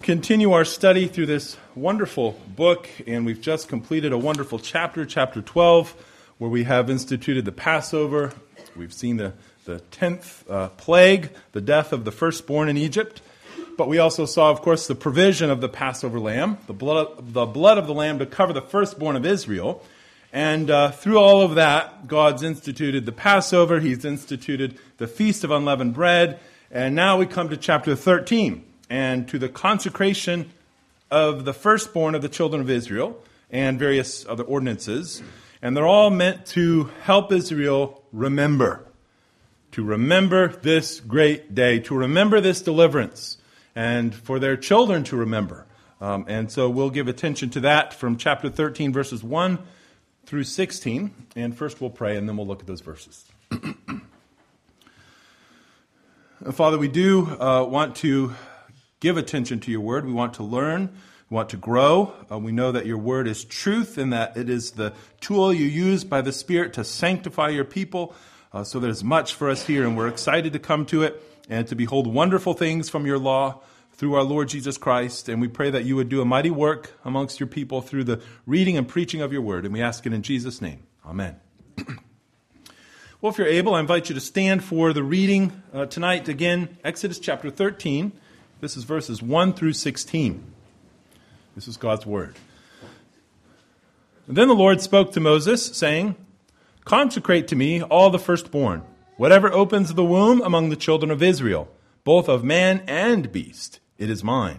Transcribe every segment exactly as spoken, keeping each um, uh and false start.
continue our study through this wonderful book, and we've just completed a wonderful chapter, chapter twelve, where we have instituted the Passover. We've seen the, the tenth uh, plague, the death of the firstborn in Egypt, but we also saw, of course, the provision of the Passover lamb, the blood, the blood of the lamb to cover the firstborn of Israel. And uh, through all of that, God's instituted the Passover, He's instituted the Feast of Unleavened Bread, and now we come to chapter thirteen, and to the consecration of the firstborn of the children of Israel, and various other ordinances. And they're all meant to help Israel remember, to remember this great day, to remember this deliverance, and for their children to remember. Um, and so we'll give attention to that from chapter thirteen, verses one through sixteen. And first we'll pray, and then we'll look at those verses. Father, we do uh, want to give attention to your word. We want to learn. We want to grow. Uh, we know that your word is truth and that it is the tool you use by the Spirit to sanctify your people. Uh, so there's much for us here, and we're excited to come to it and to behold wonderful things from your law through our Lord Jesus Christ. And we pray that you would do a mighty work amongst your people through the reading and preaching of your word. And we ask it in Jesus' name. Amen. Well, if you're able, I invite you to stand for the reading uh, tonight. Again, Exodus chapter thirteen. This is verses one through sixteen. This is God's word. And then the Lord spoke to Moses, saying, "Consecrate to me all the firstborn, whatever opens the womb among the children of Israel, both of man and beast, it is mine."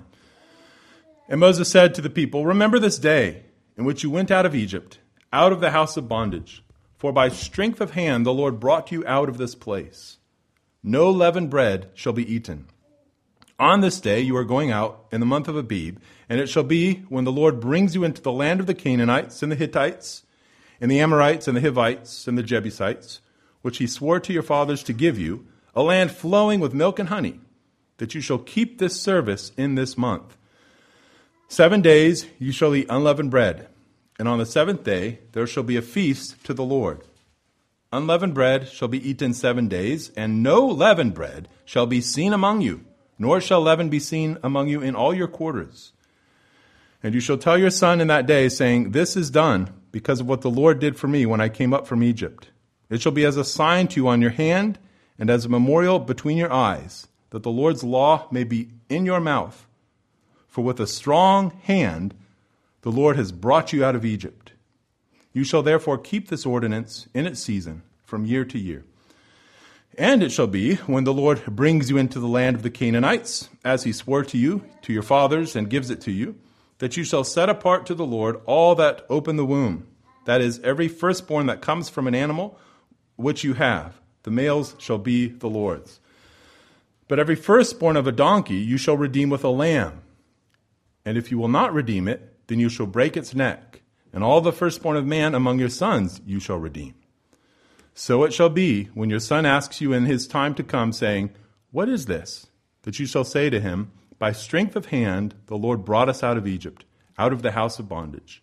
And Moses said to the people, "Remember this day in which you went out of Egypt, out of the house of bondage. For by strength of hand the Lord brought you out of this place. No leavened bread shall be eaten. On this day you are going out in the month of Abib, and it shall be when the Lord brings you into the land of the Canaanites and the Hittites, and the Amorites and the Hivites and the Jebusites, which he swore to your fathers to give you, a land flowing with milk and honey, that you shall keep this service in this month. Seven days you shall eat unleavened bread, and on the seventh day there shall be a feast to the Lord. Unleavened bread shall be eaten seven days, and no leavened bread shall be seen among you, nor shall leaven be seen among you in all your quarters. And you shall tell your son in that day, saying, This is done because of what the Lord did for me when I came up from Egypt. It shall be as a sign to you on your hand, and as a memorial between your eyes, that the Lord's law may be in your mouth. For with a strong hand the Lord has brought you out of Egypt. You shall therefore keep this ordinance in its season, from year to year. And it shall be, when the Lord brings you into the land of the Canaanites, as he swore to you, to your fathers, and gives it to you, that you shall set apart to the Lord all that open the womb, that is, every firstborn that comes from an animal which you have. The males shall be the Lord's. But every firstborn of a donkey you shall redeem with a lamb. And if you will not redeem it, then you shall break its neck. And all the firstborn of man among your sons you shall redeem. So it shall be, when your son asks you in his time to come, saying, What is this? That you shall say to him, By strength of hand the Lord brought us out of Egypt, out of the house of bondage.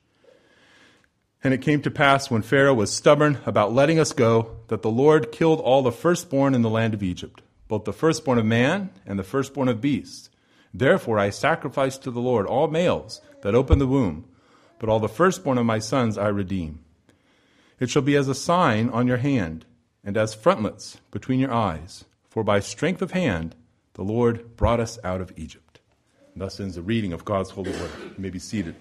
And it came to pass, when Pharaoh was stubborn about letting us go, that the Lord killed all the firstborn in the land of Egypt, both the firstborn of man and the firstborn of beasts. Therefore I sacrificed to the Lord all males that open the womb, but all the firstborn of my sons I redeem. It shall be as a sign on your hand, and as frontlets between your eyes. For by strength of hand the Lord brought us out of Egypt." And thus ends the reading of God's holy word. You may be seated.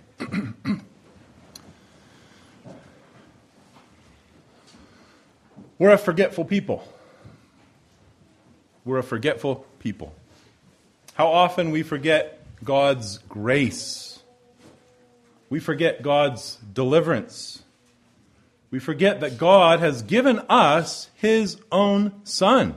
We're a forgetful people. We're a forgetful people. How often we forget God's grace. We forget God's deliverance. We forget that God has given us his own Son.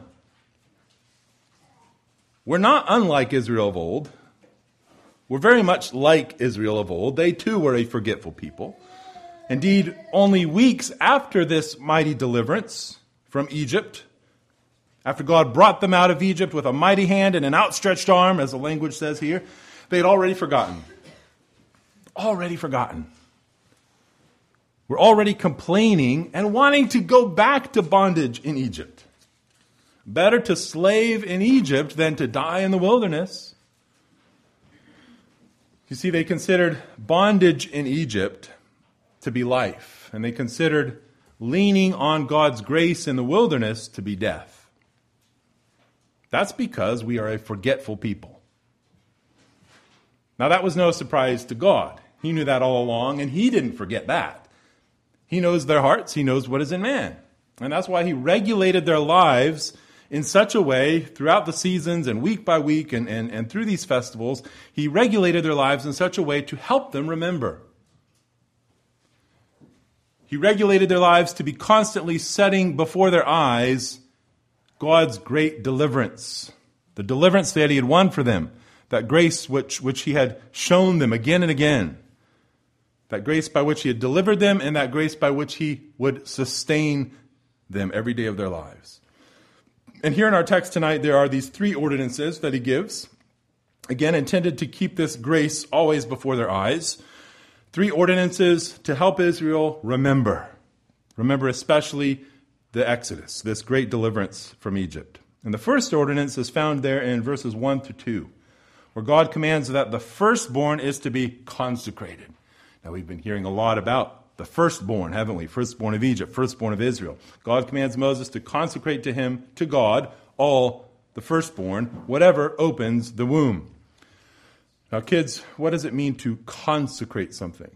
We're not unlike Israel of old. We're very much like Israel of old. They too were a forgetful people. Indeed, only weeks after this mighty deliverance from Egypt, after God brought them out of Egypt with a mighty hand and an outstretched arm, as the language says here, they had already forgotten. Already forgotten. We're already complaining and wanting to go back to bondage in Egypt. Better to slave in Egypt than to die in the wilderness. You see, they considered bondage in Egypt to be life, and they considered leaning on God's grace in the wilderness to be death. That's because we are a forgetful people. Now, that was no surprise to God. He knew that all along, and he didn't forget that. He knows their hearts. He knows what is in man. And that's why he regulated their lives in such a way throughout the seasons and week by week and, and, and through these festivals. He regulated their lives in such a way to help them remember. He regulated their lives to be constantly setting before their eyes God's great deliverance, the deliverance that he had won for them, that grace which, which he had shown them again and again, that grace by which he had delivered them, and that grace by which he would sustain them every day of their lives. And here in our text tonight, there are these three ordinances that he gives, again intended to keep this grace always before their eyes. Three ordinances to help Israel remember. Remember especially the Exodus, this great deliverance from Egypt. And the first ordinance is found there in verses one to two, where God commands that the firstborn is to be consecrated. Now, we've been hearing a lot about the firstborn, haven't we? Firstborn of Egypt, firstborn of Israel. God commands Moses to consecrate to him, to God, all the firstborn, whatever opens the womb. Now, kids, what does it mean to consecrate something?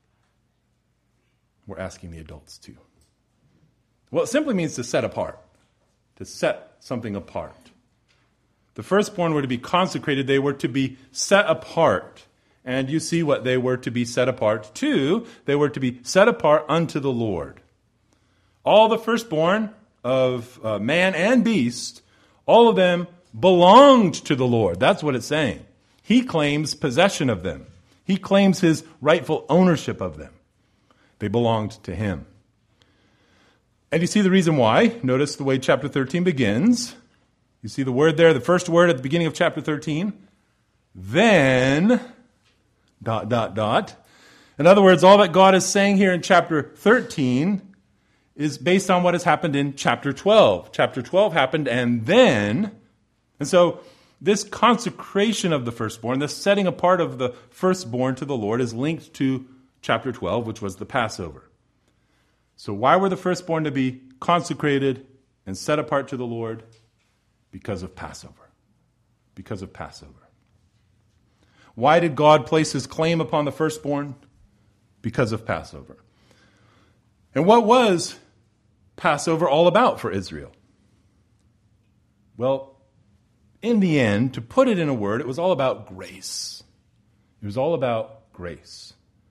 We're asking the adults too. Well, it simply means to set apart, to set something apart. The firstborn were to be consecrated. They were to be set apart. And you see what they were to be set apart to. They were to be set apart unto the Lord. All the firstborn of uh, man and beast, all of them belonged to the Lord. That's what it's saying. He claims possession of them. He claims his rightful ownership of them. They belonged to him. And you see the reason why. Notice the way chapter thirteen begins. You see the word there, the first word at the beginning of chapter thirteen. Then, dot, dot, dot. In other words, all that God is saying here in chapter thirteen is based on what has happened in chapter twelve. Chapter twelve happened, and then, and so this consecration of the firstborn, this setting apart of the firstborn to the Lord is linked to chapter twelve, which was the Passover. So why were the firstborn to be consecrated and set apart to the Lord? Because of Passover. Because of Passover. Why did God place his claim upon the firstborn? Because of Passover. And what was Passover all about for Israel? Well, in the end, to put it in a word, it was all about grace. It was all about grace.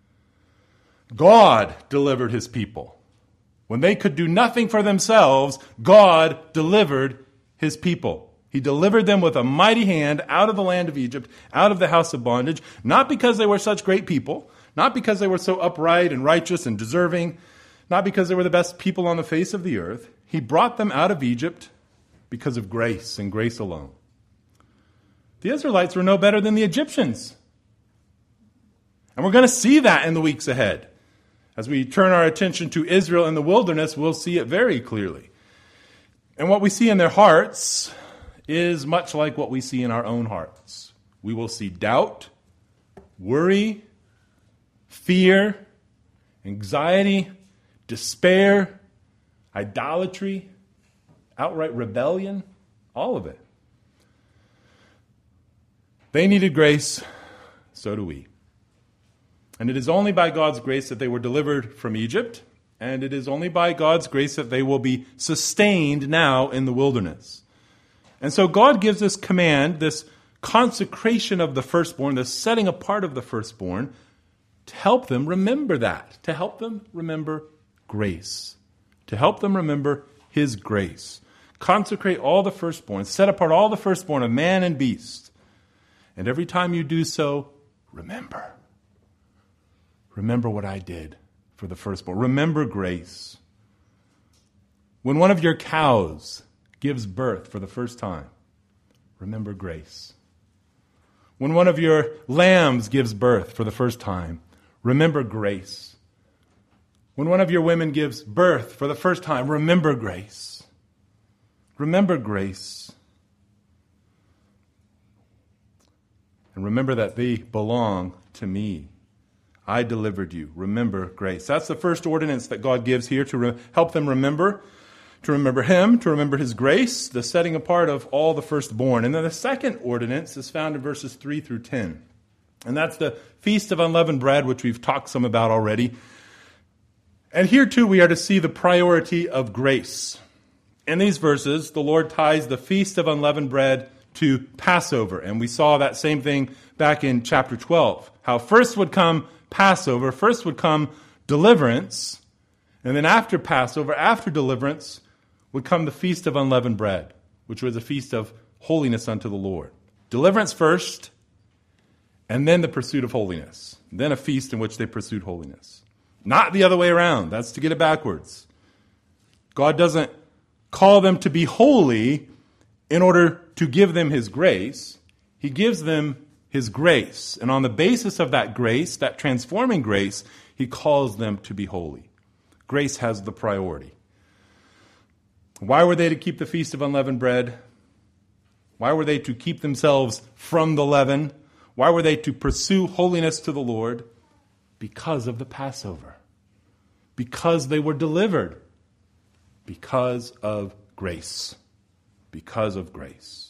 God delivered his people. When they could do nothing for themselves, God delivered his people. He delivered them with a mighty hand out of the land of Egypt, out of the house of bondage, not because they were such great people, not because they were so upright and righteous and deserving, not because they were the best people on the face of the earth. He brought them out of Egypt because of grace and grace alone. The Israelites were no better than the Egyptians. And we're going to see that in the weeks ahead. As we turn our attention to Israel in the wilderness, we'll see it very clearly. And what we see in their hearts is much like what we see in our own hearts. We will see doubt, worry, fear, anxiety, despair, idolatry, outright rebellion, all of it. They needed grace, so do we. And it is only by God's grace that they were delivered from Egypt, and it is only by God's grace that they will be sustained now in the wilderness. And so God gives this command, this consecration of the firstborn, this setting apart of the firstborn, to help them remember that, to help them remember grace, to help them remember his grace. Consecrate all the firstborn, set apart all the firstborn of man and beast. And every time you do so, remember. Remember what I did for the firstborn. Remember grace. When one of your cows gives birth for the first time, remember grace. When one of your lambs gives birth for the first time, remember grace. When one of your women gives birth for the first time, remember grace. Remember grace. And remember that they belong to me. I delivered you. Remember grace. That's the first ordinance that God gives here to re- help them remember, to remember him, to remember his grace, the setting apart of all the firstborn. And then the second ordinance is found in verses three through ten. And that's the Feast of Unleavened Bread, which we've talked some about already. And here too we are to see the priority of grace. In these verses, the Lord ties the Feast of Unleavened Bread to Passover. And we saw that same thing back in chapter twelve. How first would come Passover, first would come deliverance, and then after Passover, after deliverance, would come the Feast of Unleavened Bread, which was a feast of holiness unto the Lord. Deliverance first, and then the pursuit of holiness. Then a feast in which they pursued holiness. Not the other way around. That's to get it backwards. God doesn't call them to be holy in order to give them his grace. He gives them his grace. And on the basis of that grace, that transforming grace, he calls them to be holy. Grace has the priority. Why were they to keep the Feast of Unleavened Bread? Why were they to keep themselves from the leaven? Why were they to pursue holiness to the Lord? Because of the Passover. Because they were delivered. Because of grace. Because of grace.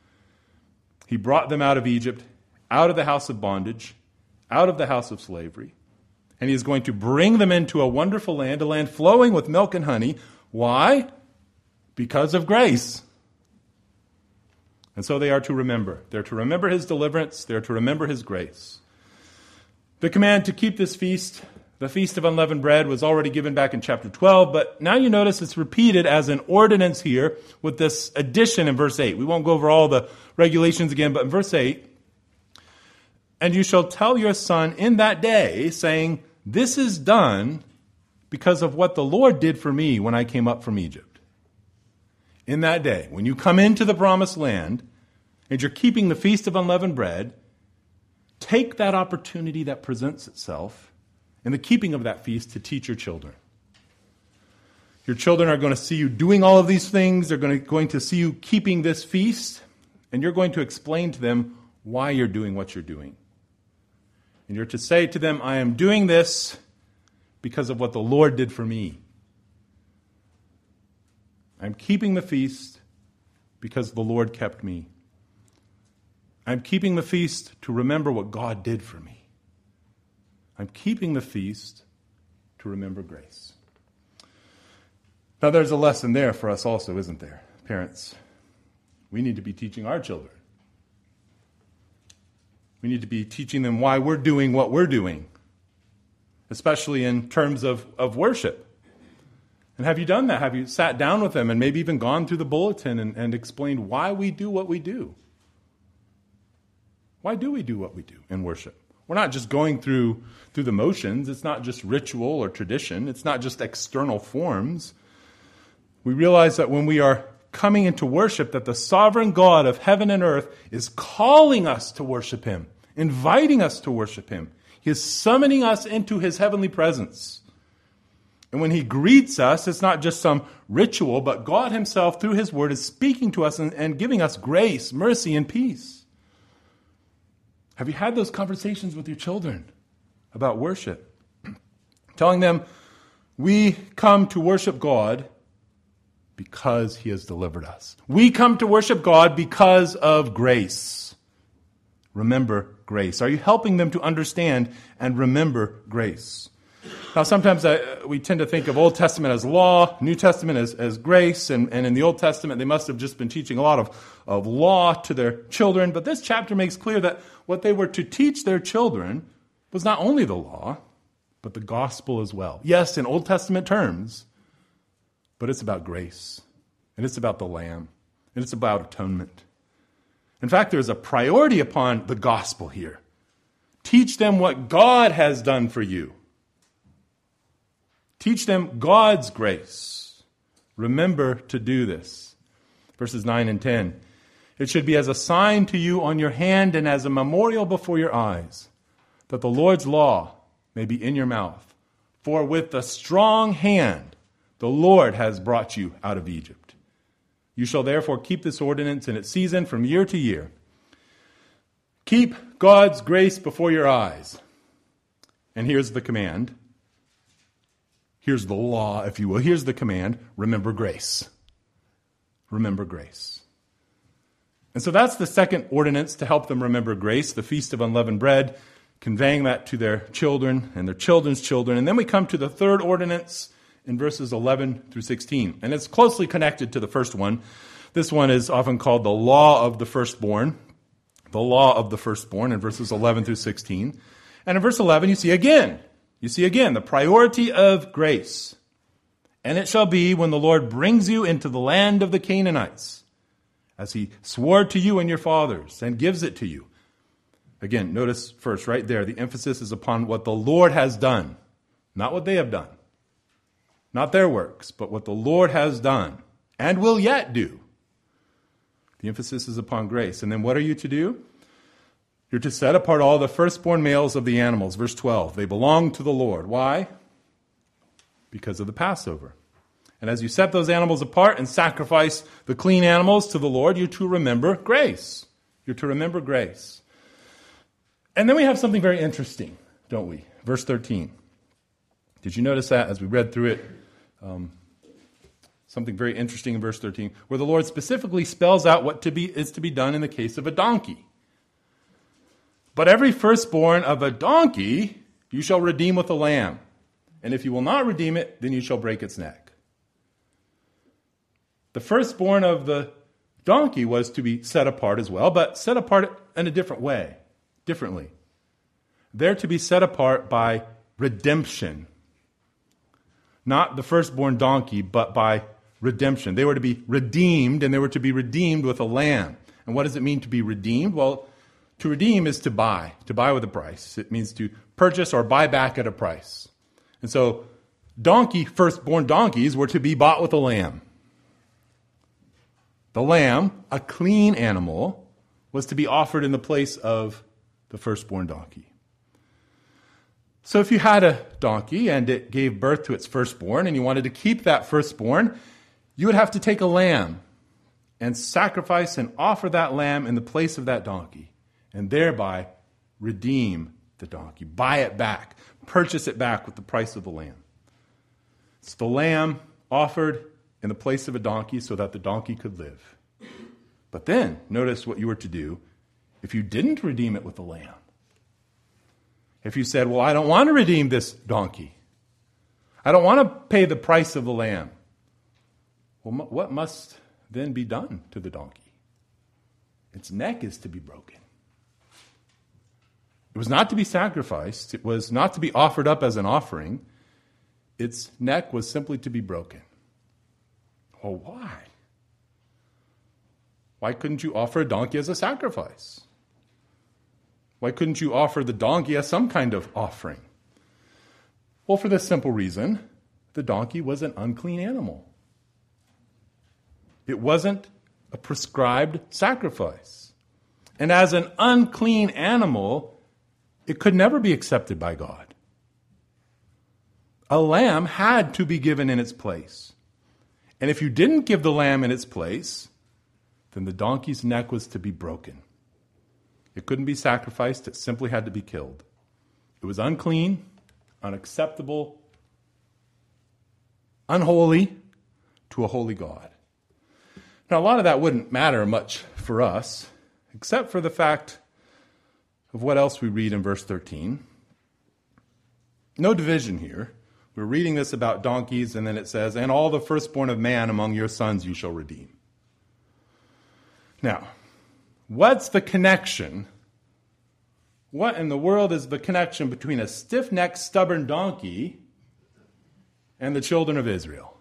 He brought them out of Egypt, out of the house of bondage, out of the house of slavery. And he is going to bring them into a wonderful land, a land flowing with milk and honey. Why? Because of grace. And so they are to remember. They're to remember his deliverance. They're to remember his grace. The command to keep this feast, the Feast of Unleavened Bread, was already given back in chapter twelve, but now you notice it's repeated as an ordinance here with this addition in verse eight. We won't go over all the regulations again, but in verse eight, and you shall tell your son in that day, saying, this is done because of what the Lord did for me when I came up from Egypt. In that day, when you come into the promised land and you're keeping the Feast of Unleavened Bread, take that opportunity that presents itself in the keeping of that feast to teach your children. Your children are going to see you doing all of these things. They're going to, going to see you keeping this feast, and you're going to explain to them why you're doing what you're doing. And you're to say to them, I am doing this because of what the Lord did for me. I'm keeping the feast because the Lord kept me. I'm keeping the feast to remember what God did for me. I'm keeping the feast to remember grace. Now there's a lesson there for us also, isn't there, parents? We need to be teaching our children. We need to be teaching them why we're doing what we're doing, especially in terms of, of worship. And have you done that? Have you sat down with them and maybe even gone through the bulletin and, and explained why we do what we do? Why do we do what we do in worship? We're not just going through, through the motions. It's not just ritual or tradition. It's not just external forms. We realize that when we are coming into worship, that the sovereign God of heaven and earth is calling us to worship him, inviting us to worship him. He is summoning us into his heavenly presence. And when he greets us, it's not just some ritual, but God himself, through his word, is speaking to us and, and giving us grace, mercy, and peace. Have you had those conversations with your children about worship? Telling them, we come to worship God because he has delivered us. We come to worship God because of grace. Remember grace. Are you helping them to understand and remember grace? Now, sometimes I, we tend to think of Old Testament as law, New Testament as, as grace, and, and in the Old Testament they must have just been teaching a lot of, of law to their children. But this chapter makes clear that what they were to teach their children was not only the law, but the gospel as well. Yes, in Old Testament terms, but it's about grace, and it's about the Lamb, and it's about atonement. In fact, there's a priority upon the gospel here. Teach them what God has done for you. Teach them God's grace. Remember to do this. Verses nine and ten. It should be as a sign to you on your hand and as a memorial before your eyes, that the Lord's law may be in your mouth. For with a strong hand the Lord has brought you out of Egypt. You shall therefore keep this ordinance in its season from year to year. Keep God's grace before your eyes. And here's the command. Here's the law, if you will. Here's the command. Remember grace. Remember grace. And so that's the second ordinance to help them remember grace, the Feast of Unleavened Bread, conveying that to their children and their children's children. And then we come to the third ordinance in verses eleven through sixteen. And it's closely connected to the first one. This one is often called the law of the firstborn. The law of the firstborn in verses eleven through sixteen. And in verse eleven, you see again, you see again the priority of grace. And it shall be when the Lord brings you into the land of the Canaanites, as he swore to you and your fathers, and gives it to you. Again, notice first, right there, the emphasis is upon what the Lord has done, not what they have done. Not their works, but what the Lord has done and will yet do. The emphasis is upon grace. And then what are you to do? You're to set apart all the firstborn males of the animals. Verse twelve, they belong to the Lord. Why? Because of the Passover. And as you set those animals apart and sacrifice the clean animals to the Lord, you're to remember grace. You're to remember grace. And then we have something very interesting, don't we? Verse thirteen. Did you notice that as we read through it? Um, something very interesting in verse thirteen, where the Lord specifically spells out what to be is to be done in the case of a donkey. But every firstborn of a donkey you shall redeem with a lamb. And if you will not redeem it, then you shall break its neck. The firstborn of the donkey was to be set apart as well, but set apart in a different way, differently. They're to be set apart by redemption. Not the firstborn donkey, but by redemption. They were to be redeemed, and they were to be redeemed with a lamb. And what does it mean to be redeemed? Well, to redeem is to buy, to buy with a price. It means to purchase or buy back at a price. And so, donkey, firstborn donkeys were to be bought with a lamb. The lamb, a clean animal, was to be offered in the place of the firstborn donkey. So if you had a donkey and it gave birth to its firstborn and you wanted to keep that firstborn, you would have to take a lamb and sacrifice and offer that lamb in the place of that donkey and thereby redeem the donkey, buy it back, purchase it back with the price of the lamb. It's the lamb offered in the place of a donkey so that the donkey could live. But then, notice what you were to do if you didn't redeem it with the lamb. If you said, well, I don't want to redeem this donkey. I don't want to pay the price of the lamb. Well, what must then be done to the donkey? Its neck is to be broken. It was not to be sacrificed. It was not to be offered up as an offering. Its neck was simply to be broken. Well, why? Why couldn't you offer a donkey as a sacrifice? Why couldn't you offer the donkey as some kind of offering? Well, for this simple reason, the donkey was an unclean animal. It wasn't a prescribed sacrifice. And as an unclean animal, it could never be accepted by God. A lamb had to be given in its place. And if you didn't give the lamb in its place, then the donkey's neck was to be broken. It couldn't be sacrificed. It simply had to be killed. It was unclean, unacceptable, unholy to a holy God. Now, a lot of that wouldn't matter much for us, except for the fact of what else we read in verse thirteen. No division here. We're reading this about donkeys, and then it says, and all the firstborn of man among your sons you shall redeem. Now, what's the connection? What in the world is the connection between a stiff-necked, stubborn donkey and the children of Israel?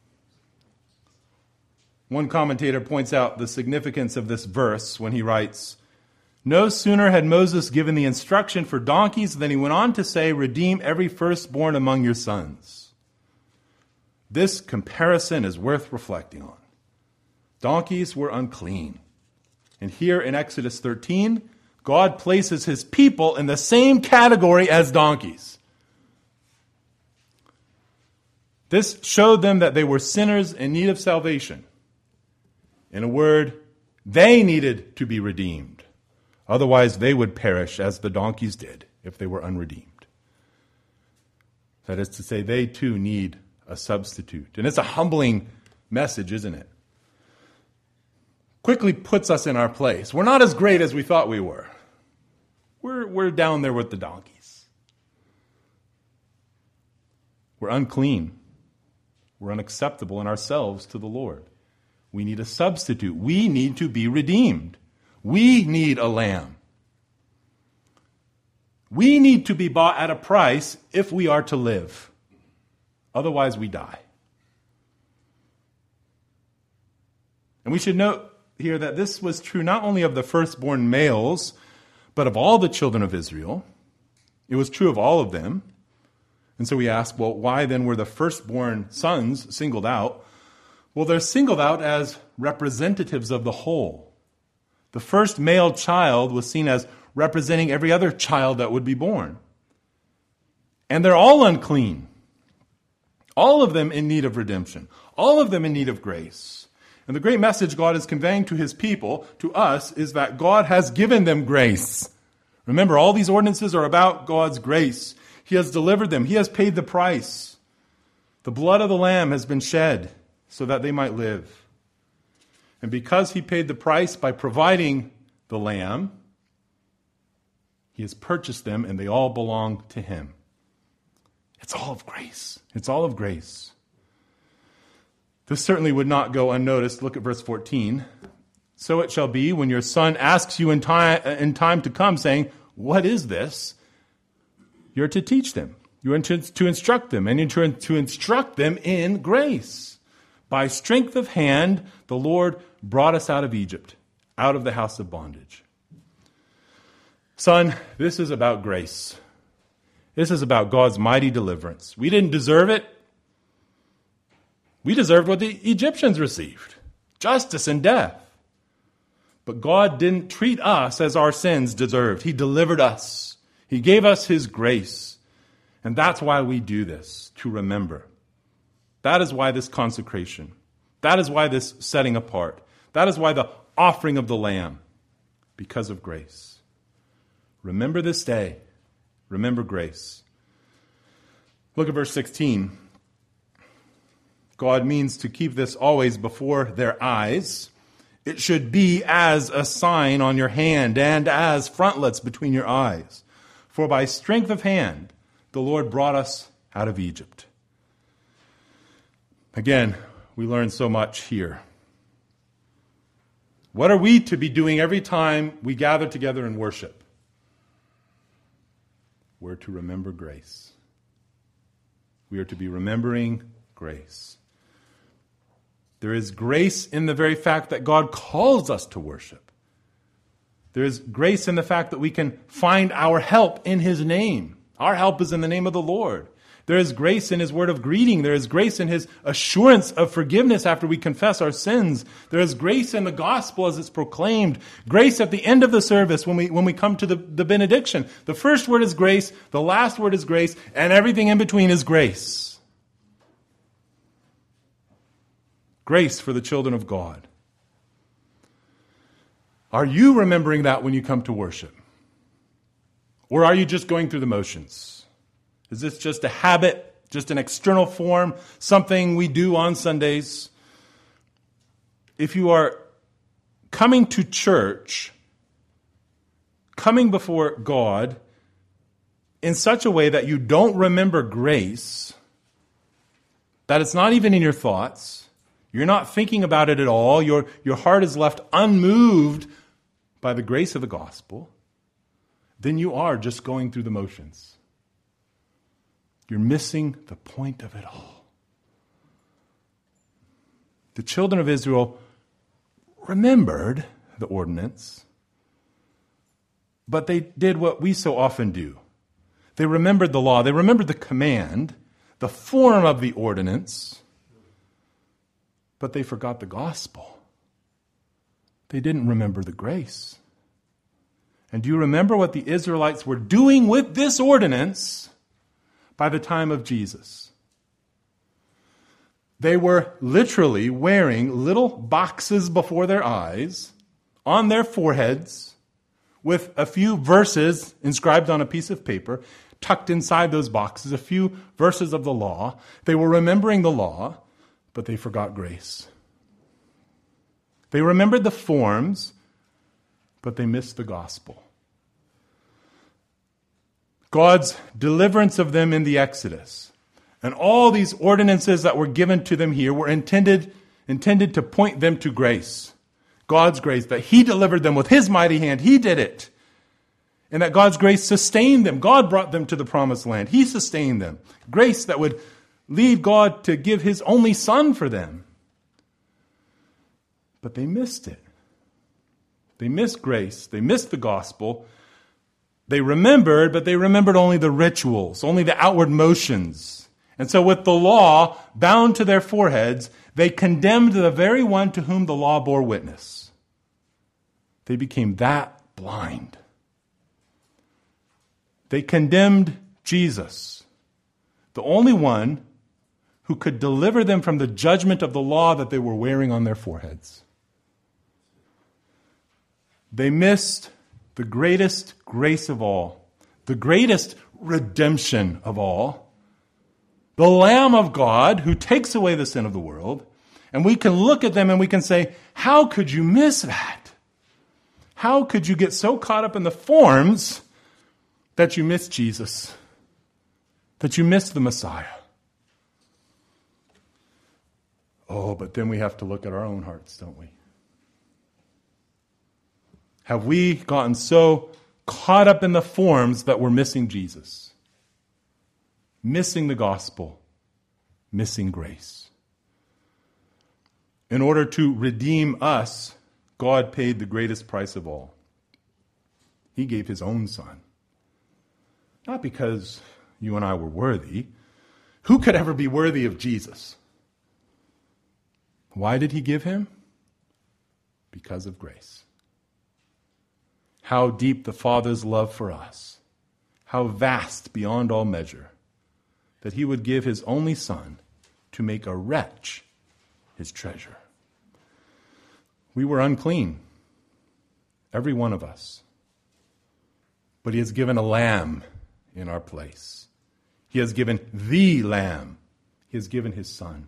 One commentator points out the significance of this verse when he writes, no sooner had Moses given the instruction for donkeys than he went on to say, redeem every firstborn among your sons. This comparison is worth reflecting on. Donkeys were unclean. And here in Exodus thirteen, God places his people in the same category as donkeys. This showed them that they were sinners in need of salvation. In a word, they needed to be redeemed. Otherwise, they would perish as the donkeys did if they were unredeemed. That is to say, they too need a substitute. And it's a humbling message, isn't it? Quickly puts us in our place. We're not as great as we thought we were. We're, we're down there with the donkeys. We're unclean. We're unacceptable in ourselves to the Lord. We need a substitute. We need to be redeemed. We need a lamb. We need to be bought at a price if we are to live. Otherwise, we die. And we should note here that this was true not only of the firstborn males, but of all the children of Israel. It was true of all of them. And so we ask, well, why then were the firstborn sons singled out? Well, they're singled out as representatives of the whole. The first male child was seen as representing every other child that would be born. And they're all unclean. All of them in need of redemption. All of them in need of grace. And the great message God is conveying to his people, to us, is that God has given them grace. Remember, all these ordinances are about God's grace. He has delivered them. He has paid the price. The blood of the Lamb has been shed so that they might live. And because he paid the price by providing the Lamb, he has purchased them and they all belong to him. It's all of grace. It's all of grace. This certainly would not go unnoticed. Look at verse fourteen. So it shall be when your son asks you in time, in time to come, saying, what is this? You're to teach them. You're to, to instruct them. And you're to instruct them in grace. By strength of hand, the Lord brought us out of Egypt, out of the house of bondage. Son, this is about grace. This is about God's mighty deliverance. We didn't deserve it. We deserved what the Egyptians received, justice and death. But God didn't treat us as our sins deserved. He delivered us. He gave us his grace. And that's why we do this, to remember. That is why this consecration. That is why this setting apart. That is why the offering of the Lamb, because of grace. Remember this day. Remember grace. Look at verse sixteen. God means to keep this always before their eyes. It should be as a sign on your hand and as frontlets between your eyes. For by strength of hand, the Lord brought us out of Egypt. Again, we learn so much here. What are we to be doing every time we gather together in worship? We're to remember grace. We are to be remembering grace. There is grace in the very fact that God calls us to worship. There is grace in the fact that we can find our help in his name. Our help is in the name of the Lord. There is grace in his word of greeting. There is grace in his assurance of forgiveness after we confess our sins. There is grace in the gospel as it's proclaimed. Grace at the end of the service when we when we come to the, the benediction. The first word is grace, the last word is grace, and everything in between is grace. Grace for the children of God. Are you remembering that when you come to worship? Or are you just going through the motions? Is this just a habit, just an external form, something we do on Sundays? If you are coming to church, coming before God in such a way that you don't remember grace, that it's not even in your thoughts, you're not thinking about it at all, your, your heart is left unmoved by the grace of the gospel, then you are just going through the motions. You're missing the point of it all. The children of Israel remembered the ordinance, but they did what we so often do. They remembered the law. They remembered the command, the form of the ordinance, but they forgot the gospel. They didn't remember the grace. And do you remember what the Israelites were doing with this ordinance by the time of Jesus? They were literally wearing little boxes before their eyes, on their foreheads, with a few verses inscribed on a piece of paper, tucked inside those boxes, a few verses of the law. They were remembering the law, but they forgot grace. They remembered the forms, but they missed the gospel. God's deliverance of them in the Exodus, and all these ordinances that were given to them here were intended, intended to point them to grace. God's grace, that He delivered them with His mighty hand. He did it. And that God's grace sustained them. God brought them to the promised land. He sustained them. Grace that would lead God to give His only Son for them. But they missed it. They missed grace. They missed the gospel. They remembered, but they remembered only the rituals, only the outward motions. And so with the law bound to their foreheads, they condemned the very one to whom the law bore witness. They became that blind. They condemned Jesus, the only one who could deliver them from the judgment of the law that they were wearing on their foreheads. They missed the greatest grace of all, the greatest redemption of all, the Lamb of God who takes away the sin of the world. And we can look at them and we can say, how could you miss that? How could you get so caught up in the forms that you miss Jesus, that you miss the Messiah? Oh, but then we have to look at our own hearts, don't we? Have we gotten so caught up in the forms that we're missing Jesus? Missing the gospel, missing grace. In order to redeem us, God paid the greatest price of all. He gave His own Son. Not because you and I were worthy. Who could ever be worthy of Jesus? Why did He give Him? Because of grace. How deep the Father's love for us. How vast beyond all measure. That He would give His only Son to make a wretch His treasure. We were unclean, every one of us. But He has given a lamb in our place. He has given the Lamb. He has given His Son.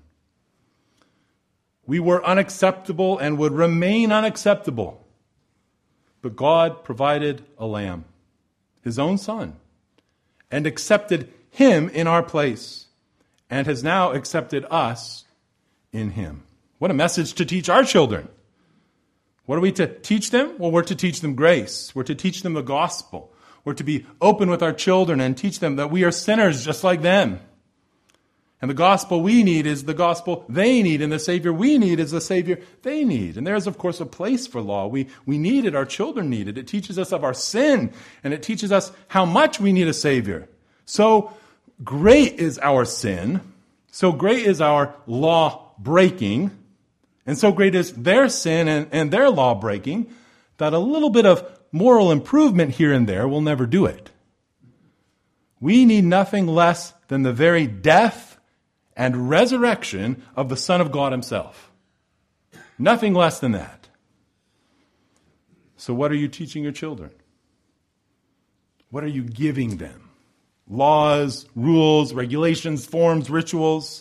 We were unacceptable and would remain unacceptable. But God provided a lamb, His own Son, and accepted Him in our place, and has now accepted us in Him. What a message to teach our children. What are we to teach them? Well, we're to teach them grace. We're to teach them the gospel. We're to be open with our children and teach them that we are sinners just like them. And the gospel we need is the gospel they need, and the Savior we need is the Savior they need. And there is, of course, a place for law. We, we need it. Our children need it. It teaches us of our sin, and it teaches us how much we need a Savior. So great is our sin. So great is our law breaking. And so great is their sin and, and their law breaking that a little bit of moral improvement here and there will never do it. We need nothing less than the very death and resurrection of the Son of God Himself. Nothing less than that. So what are you teaching your children? What are you giving them? Laws, rules, regulations, forms, rituals.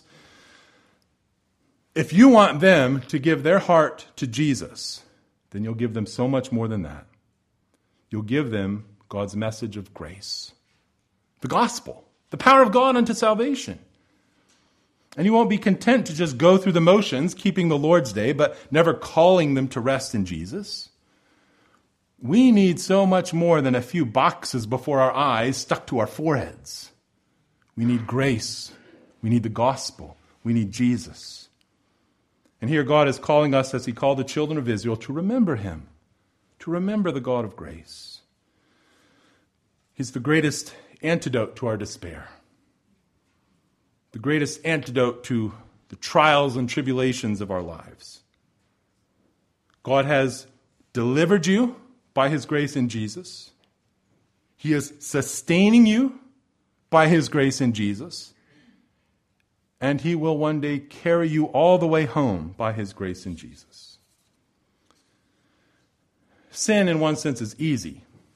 If you want them to give their heart to Jesus, then you'll give them so much more than that. You'll give them God's message of grace. The gospel. The power of God unto salvation. And you won't be content to just go through the motions, keeping the Lord's Day, but never calling them to rest in Jesus. We need so much more than a few boxes before our eyes stuck to our foreheads. We need grace. We need the gospel. We need Jesus. And here God is calling us, as He called the children of Israel, to remember Him, to remember the God of grace. He's the greatest antidote to our despair. The greatest antidote to the trials and tribulations of our lives. God has delivered you by His grace in Jesus. He is sustaining you by His grace in Jesus. And He will one day carry you all the way home by His grace in Jesus. Sin, in one sense, is easy.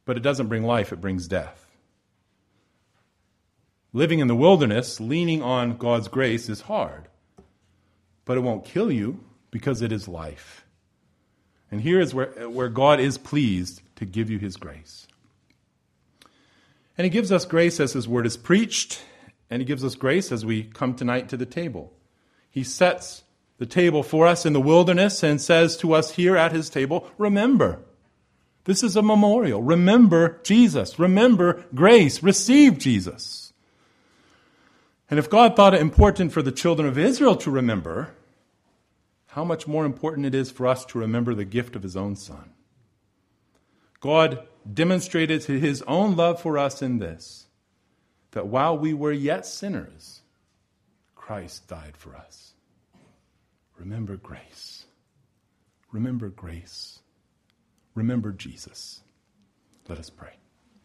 but it doesn't bring life, it brings death. Living in the wilderness, leaning on God's grace is hard, but it won't kill you because it is life. And here is where, where God is pleased to give you his grace. And he gives us grace as his word is preached, and he gives us grace as we come tonight to the table. He sets the table for us in the wilderness and says to us here at his table, remember, this is a memorial. Remember Jesus. Remember grace. Receive Jesus. And if God thought it important for the children of Israel to remember, how much more important it is for us to remember the gift of his own Son. God demonstrated his own love for us in this, that while we were yet sinners, Christ died for us. Remember grace. Remember grace. Remember Jesus. Let us pray.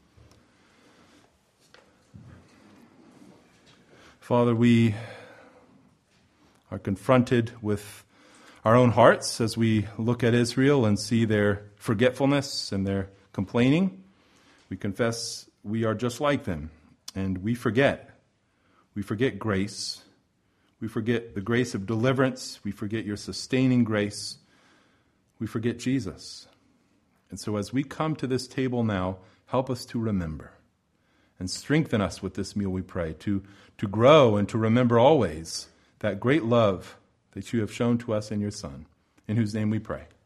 Father, we are confronted with our own hearts as we look at Israel and see their forgetfulness and their complaining. We confess we are just like them, and we forget. We forget grace. We forget the grace of deliverance. We forget your sustaining grace. We forget Jesus. And so as we come to this table now, help us to remember and strengthen us with this meal, we pray, to, to grow and to remember always that great love that you have shown to us in your Son, in whose name we pray.